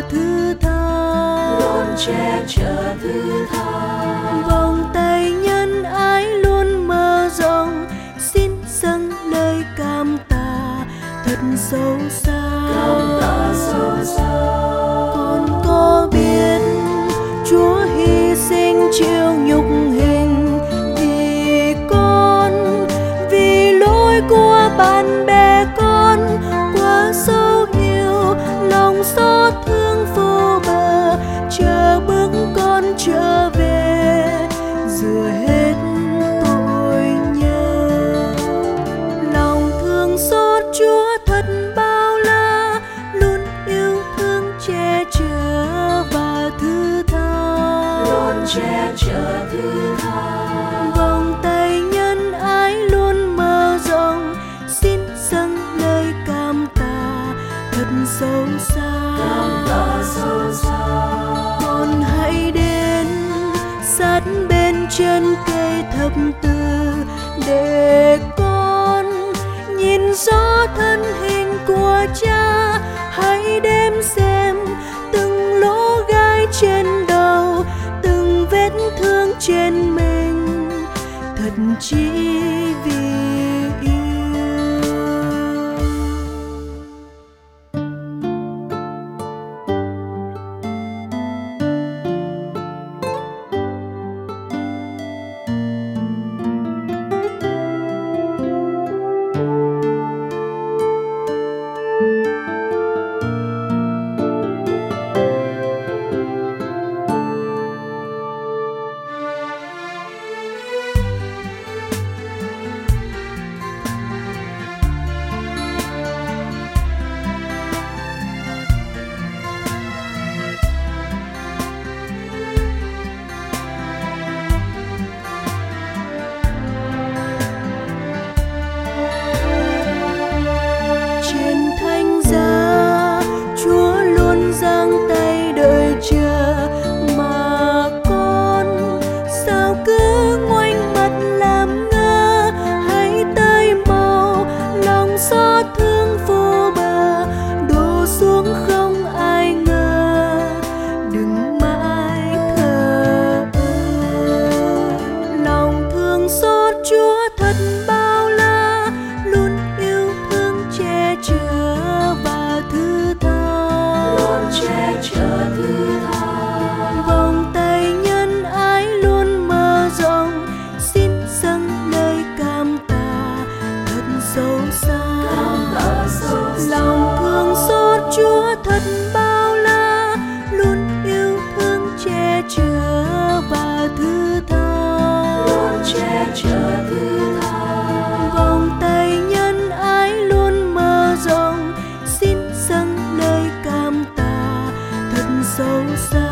thứ tha, luôn che chở thứ tha. vòng tay nhân ái luôn mở rộng, xin dâng lời cảm tạ thật sâu xa. Cảm tạ sâu xa. Con có biết Chúa hy sinh chịu nhục hình vì con, vì lỗi của bạn bè con quá sâu yêu, lòng xót thương vô bờ chờ bước con trở về, rửa hết tội nhơ. Lòng thương xót Chúa thật bao la, luôn yêu thương che chở và thứ tha, Luôn che chở thứ tha. vòng tay nhân ái luôn mở rộng, xin dâng lời cảm tạ thật sâu xa. Cảm tạ sâu xa. Con hãy đến sát bên chân cây thập tự để con nhìn rõ thân hình của Cha. Hãy đếm xem từng lỗ gai trên đầu, từng vết thương trên mình, thật chỉ vì yêu. Trên thánh giá Chúa luôn giang tay đợi chờ, mà con sao cứ ngoảnh mặt làm ngơ. Hãy tới mau, lòng xót thương vô bờ đổ xuống không ai ngờ, đừng mãi thờ ơ. Lòng thương xót Chúa thật bao la, luôn yêu thương che chở và thứ tha, Luôn che chở thứ tha. vòng tay nhân ái luôn mở rộng, xin dâng lời cảm tạ thật sâu xa. Cảm tạ sâu xa. Lòng thương xót Chúa thật bao la, luôn yêu thương che chở và thứ tha, Luôn che chở thứ tha. vòng tay nhân ái luôn mở rộng, xin dâng lời cảm tạ thật sâu xa.